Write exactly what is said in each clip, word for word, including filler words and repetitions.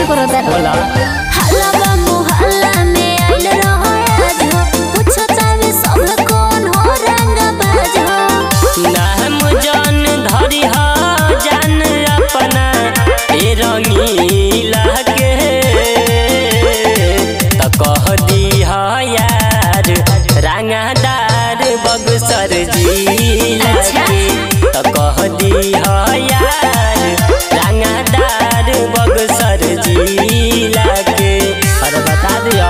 करता बोला हल्ला बा मोहल्ला में आइल रहो आज हो पूछता वे सब कौन हो रंग बाज हो नाम जान धरी हो जान अपना ए रंगीला के त कह दी हो यार रंगदार बगसर जिला के त कह दी हो यार रंगदार बगसर जिला के। अरे बता दियो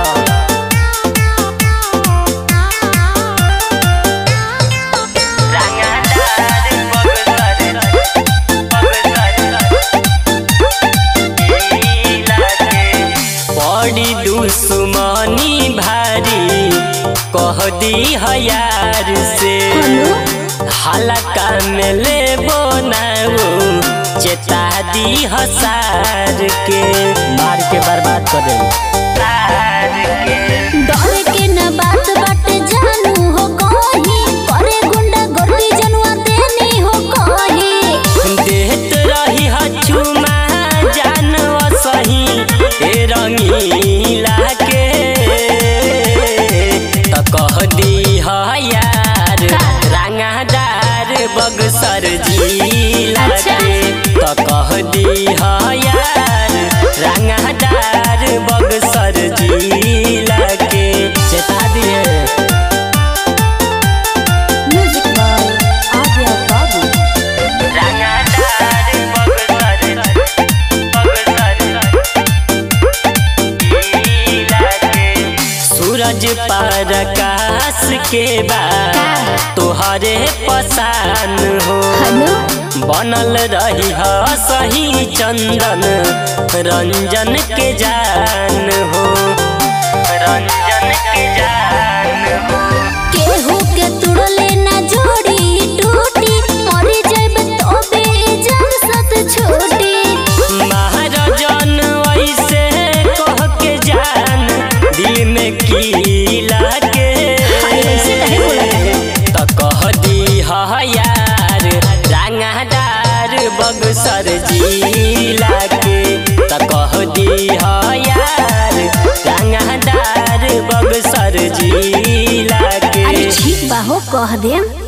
बड़ी दुश्मनी भारी कह दी यार से हल्का में ले बनाऊ चेता दी हसार के मार के बर्बाद कर दे डरे के न बात बाटे जानू हो कहीं करे गुंडा गर्दी जनवा देनी हो कहीं देत रही हचुमा जानवा सही ए रंगीला के त कह दी यार रंगदार बगसर जिला के त कह दी यार रंगदार बगसर जिला के चेता दिए म्यूजिक बाय आर्या बाबू रंगदार बगसर सूरज पर आकाश के बाद तोहरे पसान हो बनल रही ह सही चंदन रंजन के जान हो रंजन के जान हो केहू के तुड़ले ना जोड़ी टूटी मरी जाइब तो बेजान सत छोटी महाराजन ऐसे कह के जान दिल में की लागे त कह दी यार रंगदार बगसर जिला के त कह दी यार रंगदार बगसर जिला के। अरे ठीक बा हो कह देम।